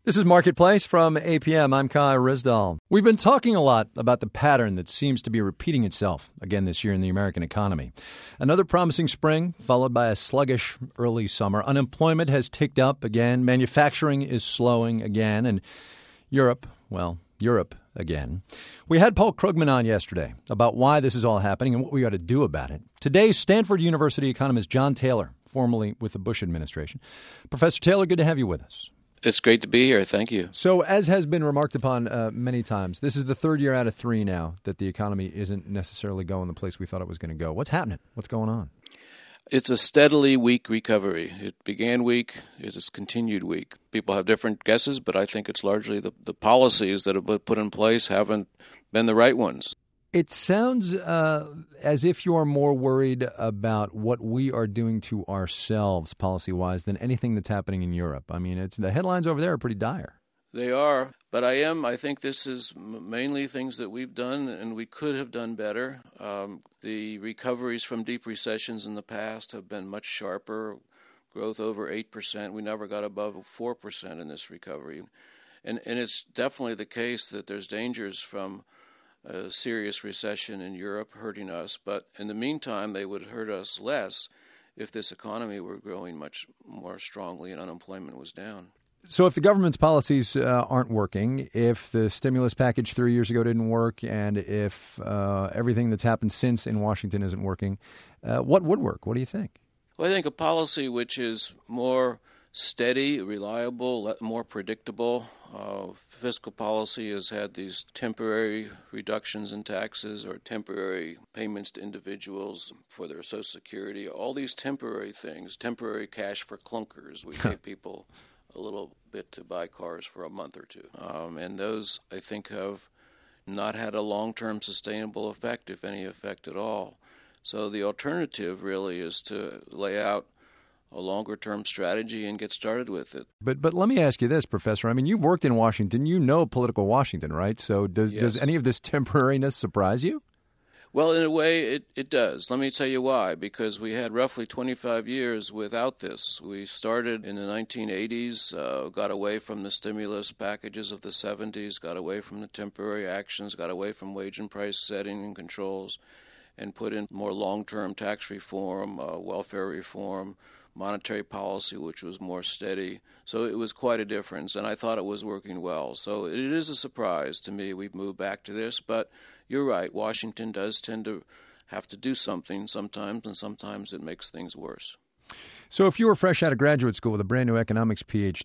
This is Marketplace from APM. I'm Kai Rizdal. We've been talking a lot about the pattern that seems to be repeating itself again this year in the American economy. Another promising spring, followed by a sluggish early summer. Unemployment has ticked up again. Manufacturing is slowing again. And Europe again. We had Paul Krugman on yesterday about why this is all happening and what we ought to do about it. Today, Stanford University economist John Taylor, formerly with the Bush administration. Professor Taylor, good to have you with us. It's great to be here. Thank you. So, as has been remarked upon many times, this is the third year out of three now that the economy isn't necessarily going the place we thought it was going to go. What's happening? What's going on? It's a steadily weak recovery. It began weak. It has continued weak. People have different guesses, but I think it's largely the policies that have been put in place haven't been the right ones. It sounds as if you're more worried about what we are doing to ourselves policy-wise than anything that's happening in Europe. I mean, the headlines over there are pretty dire. They are, but I think this is mainly things that we've done and we could have done better. The recoveries from deep recessions in the past have been much sharper, growth over 8%. We never got above 4% in this recovery. And it's definitely the case that there's dangers from a serious recession in Europe hurting us, but in the meantime, they would hurt us less if this economy were growing much more strongly and unemployment was down. So if the government's policies aren't working, if the stimulus package 3 years ago didn't work, and if everything that's happened since in Washington isn't working, what would work? What do you think? Well, I think a policy which is more steady, reliable, more predictable. Fiscal policy has had these temporary reductions in taxes or temporary payments to individuals for their Social Security, all these temporary things, temporary cash for clunkers. We pay people a little bit to buy cars for a month or two. And those, I think, have not had a long-term sustainable effect, if any effect at all. So the alternative really is to lay out a longer-term strategy and get started with it. But let me ask you this, Professor. I mean, you've worked in Washington. You know political Washington, right? So does any of this temporariness surprise you? Well, in a way, it does. Let me tell you why. Because we had roughly 25 years without this. We started in the 1980s, got away from the stimulus packages of the 70s, got away from the temporary actions, got away from wage and price setting and controls, and put in more long-term tax reform, welfare reform, monetary policy, which was more steady. So it was quite a difference, and I thought it was working well. So it is a surprise to me we've moved back to this, but you're right. Washington does tend to have to do something sometimes, and sometimes it makes things worse. So if you were fresh out of graduate school with a brand new economics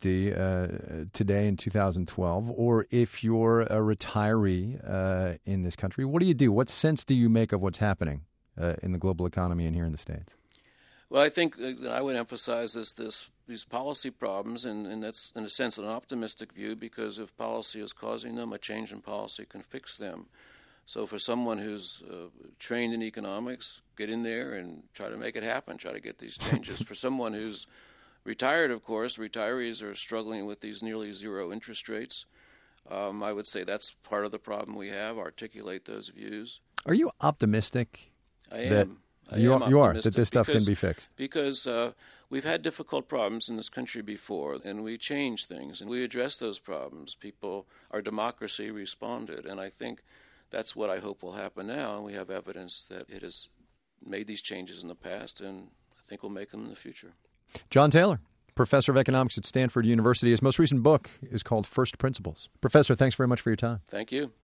PhD today in 2012, or if you're a retiree in this country, what do you do? What sense do you make of what's happening in the global economy and here in the States? Well, I think I would emphasize these policy problems, and that's, in a sense, an optimistic view, because if policy is causing them, a change in policy can fix them. So for someone who's trained in economics, get in there and try to make it happen, try to get these changes. For someone who's retired, of course, retirees are struggling with these nearly zero interest rates. I would say that's part of the problem we have, articulate those views. Are you optimistic? I am. You are, that this stuff can be fixed? Because we've had difficult problems in this country before, and we changed things, and we addressed those problems. Our democracy responded, and I think that's what I hope will happen now, and we have evidence that it has made these changes in the past, and I think we'll make them in the future. John Taylor, professor of economics at Stanford University. His most recent book is called First Principles. Professor, thanks very much for your time. Thank you.